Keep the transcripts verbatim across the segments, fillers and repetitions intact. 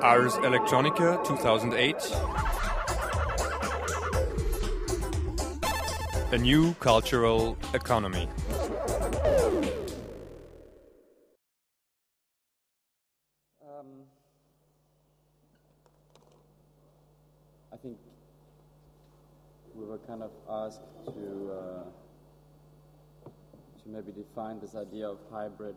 Ars Electronica two thousand eight. A new cultural economy. Um, I think we were kind of asked to uh, to maybe define this idea of hybrid.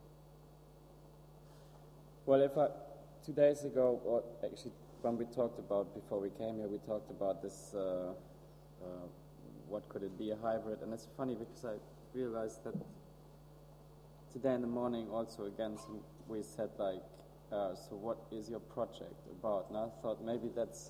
Well, if I, two days ago, or actually when we talked about, before we came here, we talked about this, uh, uh, what could it be, a hybrid? And it's funny because I realized that today in the morning also again some, we said like, uh, so what is your project about? And I thought maybe that's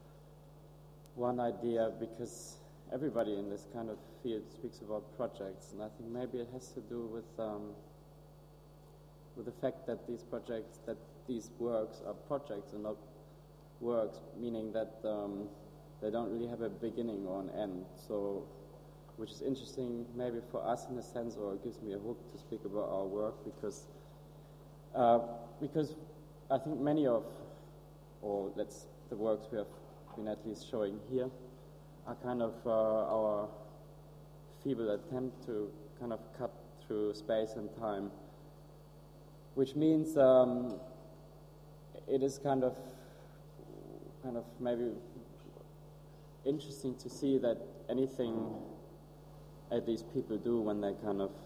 one idea, because everybody in this kind of field speaks about projects, and I think maybe it has to do with um, with the fact that these projects, that these works are projects and not works, meaning that um, they don't really have a beginning or an end. So, which is interesting maybe for us in a sense, or it gives me a hook to speak about our work, because uh, because I think many of, or let's the works we have been at least showing here, are kind of uh, our feeble attempt to kind of cut through space and time, which means um, it is kind of, kind of maybe interesting to see that anything at least people do when they kind of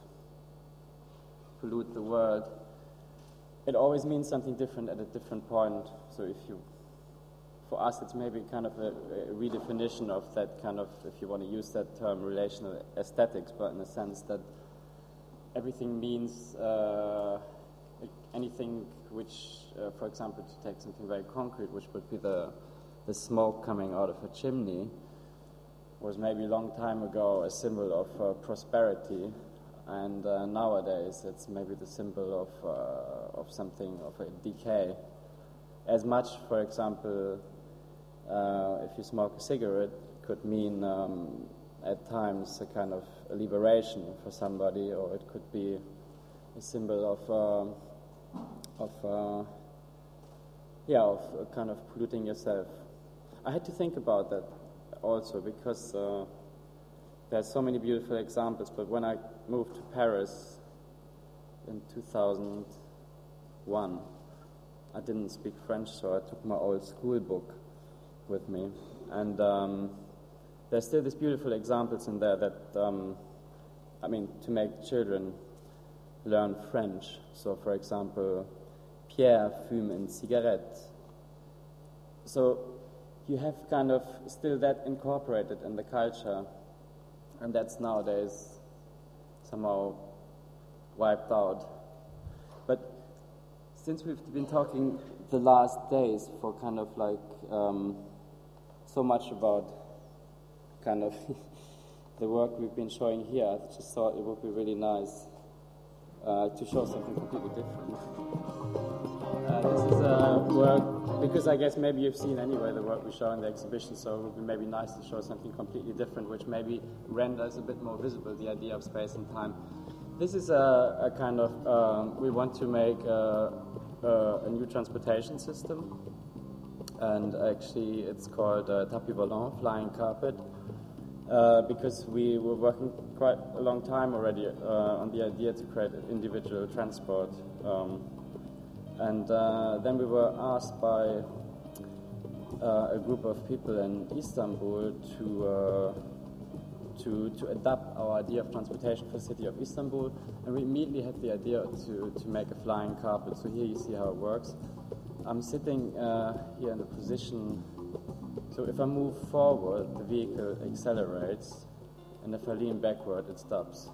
pollute the world, it always means something different at a different point. So if you, for us, it's maybe kind of a, a redefinition of that kind of, if you want to use that term, relational aesthetics, but in the sense that everything means uh, anything which, uh, for example, to take something very concrete, which would be the, the smoke coming out of a chimney, was maybe a long time ago a symbol of uh, prosperity, and uh, nowadays it's maybe the symbol of, uh, of something, of a decay. As much, for example, uh, if you smoke a cigarette, it could mean um, at times a kind of a liberation for somebody, or it could be a symbol of uh, of uh, yeah, of uh, kind of polluting yourself. I had to think about that also, because uh, there's so many beautiful examples. But when I moved to Paris in two thousand one, I didn't speak French, so I took my old school book with me, and um, there's still these beautiful examples in there that, um, I mean, to make children learn French. So, for example, Pierre fume une cigarette. So you have kind of still that incorporated in the culture, and that's nowadays somehow wiped out. But since we've been talking the last days for kind of like um, so much about kind of the work we've been showing here, I just thought it would be really nice uh, to show something completely different. Uh, this is a work, because I guess maybe you've seen anyway the work we show in the exhibition, so it would be maybe nice to show something completely different, which maybe renders a bit more visible the idea of space and time. This is a, a kind of, um, we want to make a, a, a new transportation system, and actually it's called uh, tapis volant, flying carpet, uh, because we were working quite a long time already uh, on the idea to create individual transport. Um, and uh, then we were asked by uh, a group of people in Istanbul to uh, To, to adapt our idea of transportation for the city of Istanbul, and we immediately had the idea to, to make a flying carpet. So here you see how it works. I'm sitting uh, here in the position, so if I move forward, the vehicle accelerates, and if I lean backward, it stops.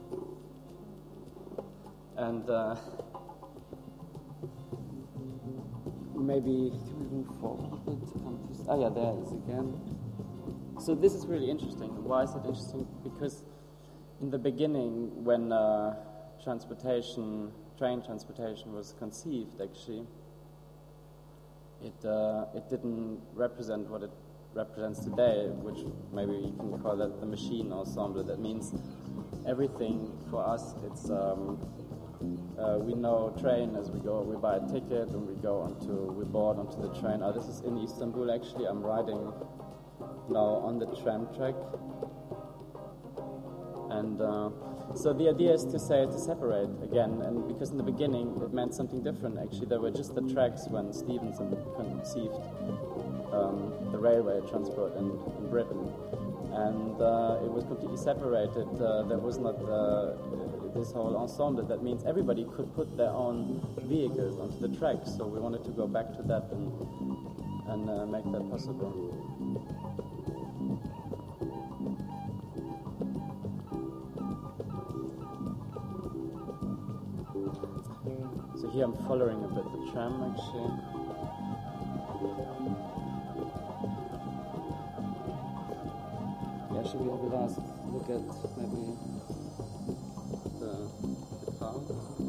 And uh, maybe, can we move forward a bit? Oh yeah, there it is again. So this is really interesting. Why is it interesting? Because in the beginning, when uh, transportation, train transportation was conceived, actually, it uh, it didn't represent what it represents today, which maybe you can call that the machine ensemble. That means everything for us, it's um, Uh, we know train as we go. We buy a ticket and we go onto, we board onto the train. Oh, this is in Istanbul actually. I'm riding now on the tram track. And uh, so the idea is to say, to separate again, and because in the beginning it meant something different actually. There were just the tracks when Stevenson conceived um, the railway transport in, in Britain. And uh, it was completely separated. Uh, there was not uh, this whole ensemble. That means everybody could put their own vehicles onto the tracks. So we wanted to go back to that and, and uh, make that possible. So here I'm following a bit the tram actually. Yeah, should we have a last look at maybe the, the cloud?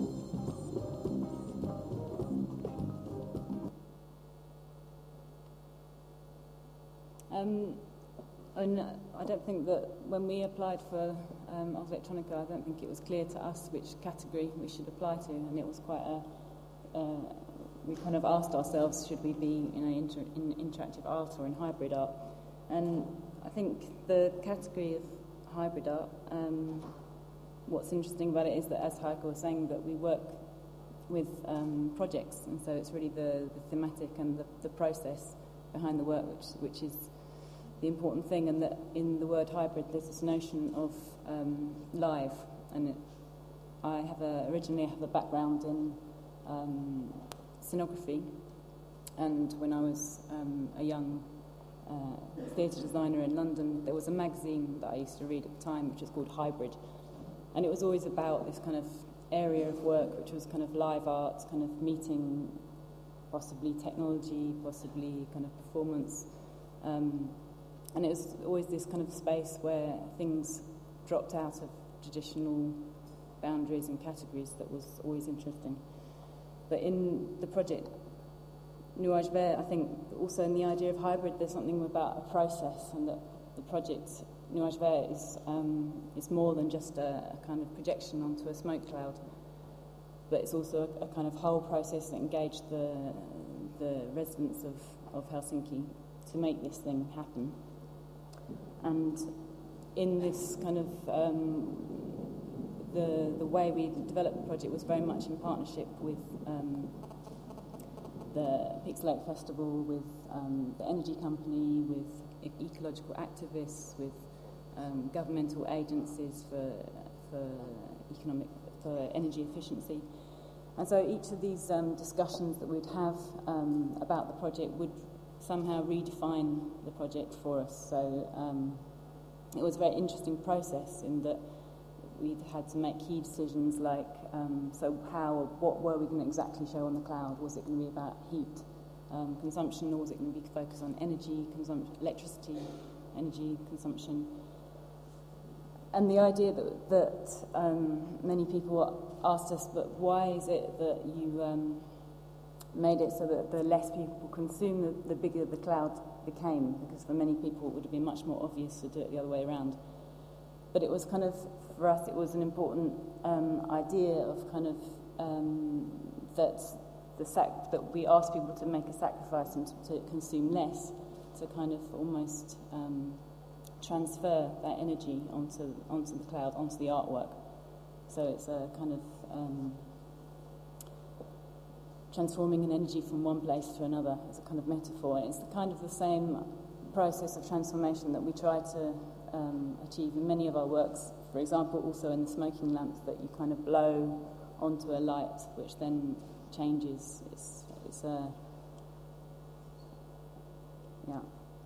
Um, and I don't think that when we applied for um, Ars Electronica, I don't think it was clear to us which category we should apply to, and it was quite a. Uh, we kind of asked ourselves, should we be, you know, inter- in interactive art or in hybrid art? And I think the category of hybrid art, um, what's interesting about it is that, as Heike was saying, that we work with um, projects, and so it's really the, the thematic and the, the process behind the work which which is the important thing, and that in the word hybrid there's this notion of um, live, and it, I have a, originally I have a background in um, scenography, and when I was um, a young uh, theatre designer in London, there was a magazine that I used to read at the time which was called Hybrid, and it was always about this kind of area of work which was kind of live art, kind of meeting possibly technology, possibly kind of performance, um, and it was always this kind of space where things dropped out of traditional boundaries and categories that was always interesting. But in the project Nuage Vert, I think also in the idea of hybrid, there's something about a process, and that the project Nuage Vert is um, is more than just a, a kind of projection onto a smoke cloud, but it's also a, a kind of whole process that engaged the the residents of, of Helsinki to make this thing happen. And in this kind of um, the the way we developed the project was very much in partnership with um, the Pixelate Festival, with um, the energy company, with e- ecological activists, with um, governmental agencies for for economic for energy efficiency. And so each of these um, discussions that we'd have um, about the project would somehow redefine the project for us. So um, it was a very interesting process in that we had to make key decisions like, um, so how, what were we going to exactly show on the cloud? Was it going to be about heat um, consumption, or was it going to be focused on energy consumption, electricity, energy consumption? And the idea that, that um, many people asked us, but why is it that you um, made it so that the less people consume, the, the bigger the cloud became? Because for many people it would have been much more obvious to do it the other way around. But it was kind of, for us, it was an important um, idea of kind of um, that the sac- that we asked people to make a sacrifice and to, to consume less, to kind of almost um, transfer that energy onto onto the cloud, onto the artwork. So it's a kind of um, transforming an energy from one place to another as a kind of metaphor. And it's the kind of the same process of transformation that we try to um, achieve in many of our works. For example, also in the smoking lamps, that you kind of blow onto a light, which then changes. It's it's a yeah.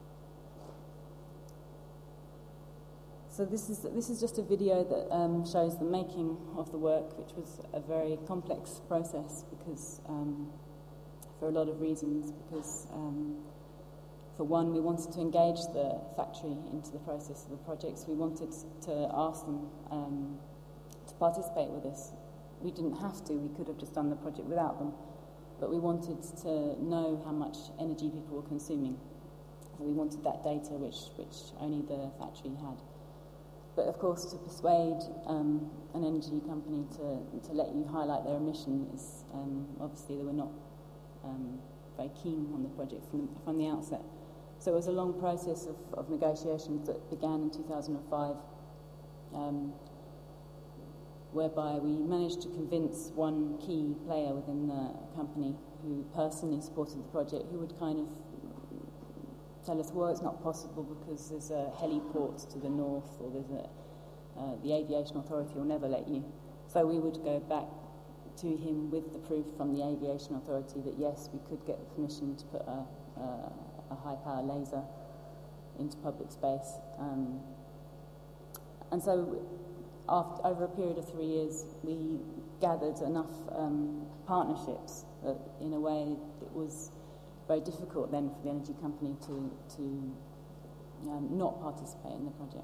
So this is this is just a video that um, shows the making of the work, which was a very complex process because, um, for a lot of reasons, because um, for one, we wanted to engage the factory into the process of the projects. We wanted to ask them um, to participate with us. We didn't have to, we could have just done the project without them, but we wanted to know how much energy people were consuming. So we wanted that data, which, which only the factory had. But of course, to persuade um, a an energy company to, to let you highlight their emission is um, obviously they were not um, very keen on the project from the, from the outset. So it was a long process of, of negotiations that began in two thousand five, um, whereby we managed to convince one key player within the company who personally supported the project, who would kind of tell us, well, it's not possible because there's a heliport to the north, or there's a uh, the aviation authority will never let you. So we would go back to him with the proof from the aviation authority that yes, we could get the permission to put a, a, a high power laser into public space. Um, and so after, over a period of three years, we gathered enough um, partnerships that in a way it was very difficult then for the energy company to, to um, not participate in the project.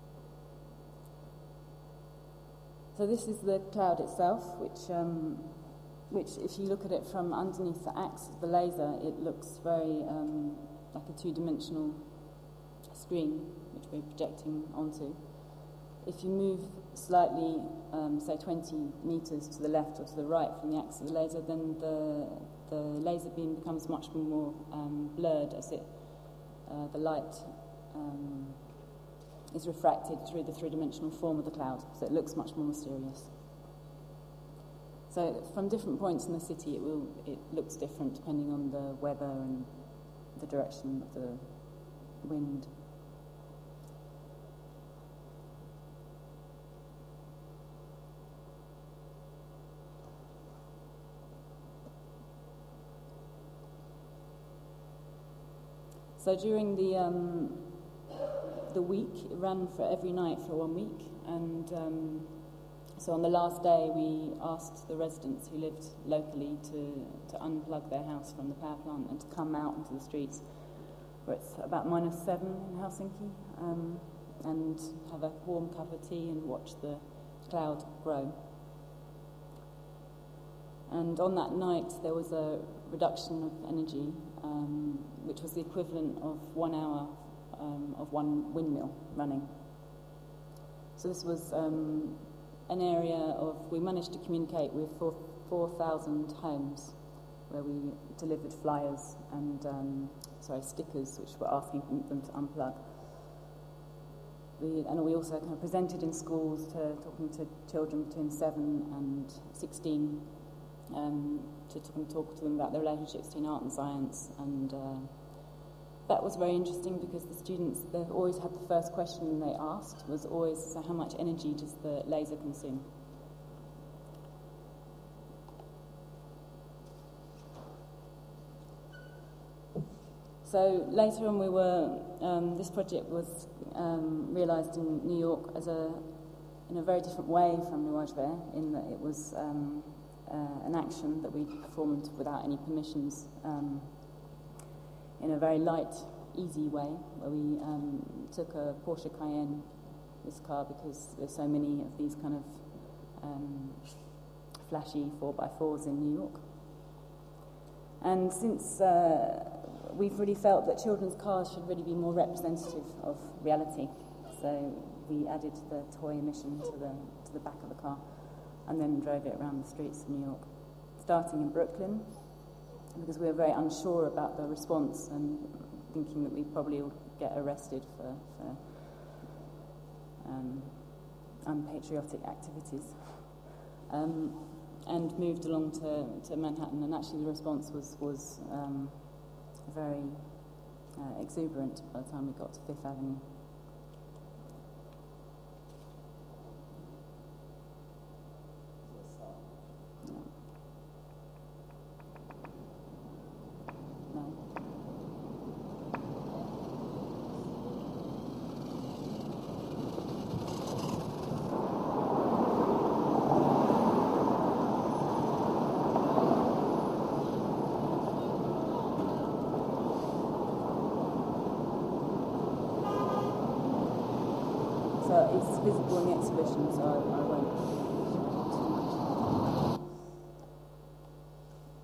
So this is the cloud itself, which, um, which if you look at it from underneath the axis of the laser, it looks very um, like a two-dimensional screen, which we're projecting onto. If you move slightly, um, say twenty metres to the left or to the right from the axis of the laser, then the, the laser beam becomes much more um, blurred as it, uh, the light um, is refracted through the three-dimensional form of the cloud, so it looks much more mysterious. So from different points in the city, it will it looks different depending on the weather and the direction of the wind. So during the um, the week, it ran for every night for one week, and um, so on the last day we asked the residents who lived locally to, to unplug their house from the power plant and to come out into the streets, where it's about minus seven in Helsinki, um, and have a warm cup of tea and watch the cloud grow. And on that night there was a reduction of energy, um, which was the equivalent of one hour Um, of one windmill running. So this was um, an area of, we managed to communicate with four thousand homes where we delivered flyers and, um, sorry, stickers which were asking them to unplug. We, and we also kind of presented in schools, to, talking to children between seven and sixteen, um, to, to talk to them about the relationships between art and science, and uh, that was very interesting because the students, they always had the first question they asked was always, so how much energy does the laser consume? So later on we were, um, this project was um, realised in New York as a, in a very different way from Nuage Vert, in that it was um, uh, an action that we performed without any permissions, um, in a very light, easy way, where we um, took a Porsche Cayenne, this car, because there's so many of these kind of um, flashy four by fours in New York. And since uh, we've really felt that children's cars should really be more representative of reality, so we added the toy emission to the, to the back of the car, and then drove it around the streets of New York, starting in Brooklyn, because we were very unsure about the response and thinking that we'd probably all get arrested for, for um, unpatriotic activities, um, and moved along to, to Manhattan, and actually the response was, was um, very uh, exuberant by the time we got to Fifth Avenue. It's visible in the exhibition, so I, I won't too much.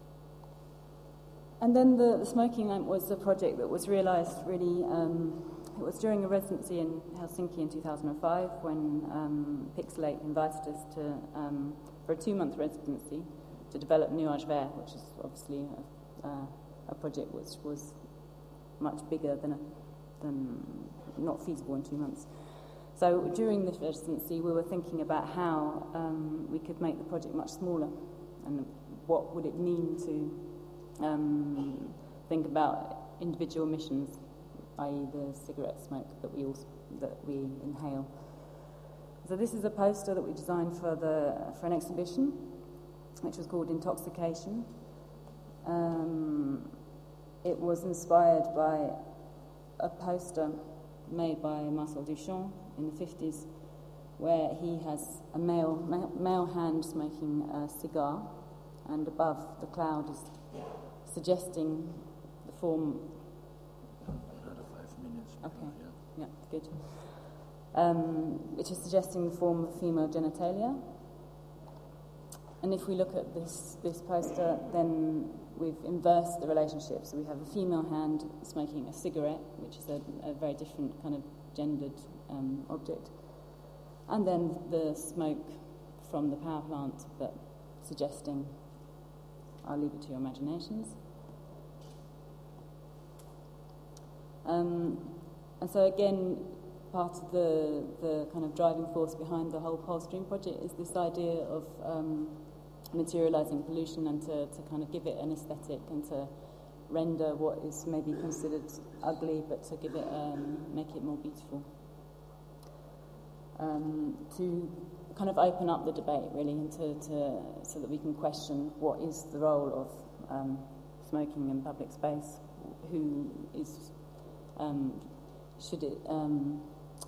And then the, the smoking lamp was a project that was realised really um, it was during a residency in Helsinki in two thousand five when um, Pixelate invited us to um, for a two-month residency to develop Nuage Vert, which is obviously a, uh, a project which was much bigger than, a, than not feasible in two months. So during this residency, we were thinking about how um, we could make the project much smaller, and what would it mean to um, think about individual emissions, that is, the cigarette smoke that we also, that we inhale. So this is a poster that we designed for the for an exhibition, which was called Intoxication. Um, it was inspired by a poster made by Marcel Duchamp in the fifties, where he has a male ma- male hand smoking a cigar, and above the cloud is suggesting the form. Another five minutes. Okay. Yeah. Yeah, good. Um, which is suggesting the form of female genitalia. And if we look at this this poster, then we've inversed the relationship. So we have a female hand smoking a cigarette, which is a, a very different kind of gendered um, object, and then the smoke from the power plant, but suggesting. I'll leave it to your imaginations. Um, and so again, part of the the kind of driving force behind the whole Polstream project is this idea of um, materialising pollution, and to, to kind of give it an aesthetic, and to render what is maybe considered ugly, but to give it, um, make it more beautiful. Um, to kind of open up the debate, really, and to, to so that we can question what is the role of um, smoking in public space, who is, um, should it, um,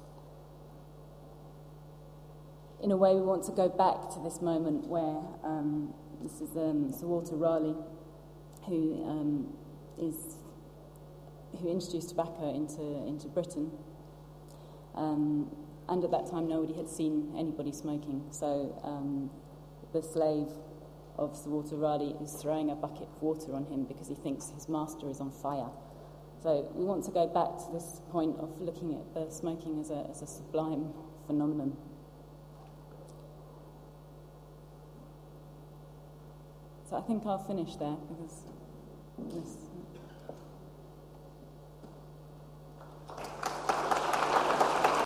in a way we want to go back to this moment where, um, this is um, Sir Walter Raleigh, who um, is, who introduced tobacco into, into Britain. Um, and at that time nobody had seen anybody smoking, so um, the slave of Sir Walter Raleigh is throwing a bucket of water on him because he thinks his master is on fire. So we want to go back to this point of looking at the smoking as a, as a sublime phenomenon. So I think I'll finish there, because this